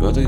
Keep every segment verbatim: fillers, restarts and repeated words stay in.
годы.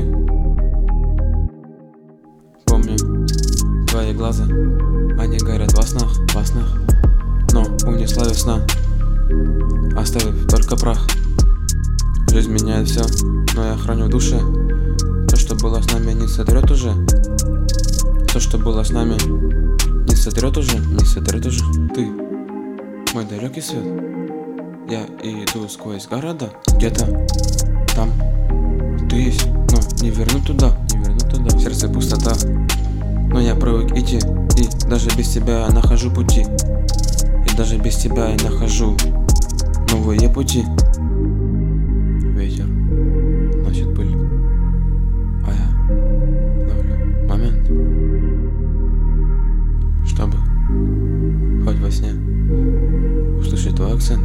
Помню твои глаза, они горят во снах, во снах. Но унесла весна, оставив только прах. Жизнь меняет все, но я храню в душе. То, что было с нами, не сотрет уже. То, что было с нами, не сотрет уже, не сотрет уже. Ты мой далекий свет. Я иду сквозь города, где-то там ты есть, но не вернуть туда, не вернуть туда. В сердце пустота, но я привык идти. И даже без тебя я нахожу пути. И даже без тебя я нахожу новые пути. Ветер носит пыль, а я ловлю момент, чтобы хоть во сне услышать твой акцент.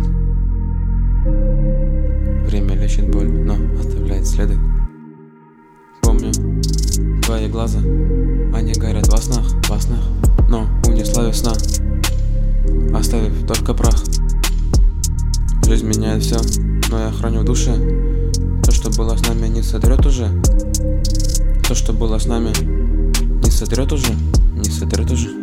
Время лечит боль, но оставляет следы. Помню твои глаза, они горят во снах, во снах. Но унесла весна, оставив только прах. Жизнь меняет все, но я храню в душе. То, что было с нами, не сотрет уже. То, что было с нами, не сотрет уже, не сотрет уже.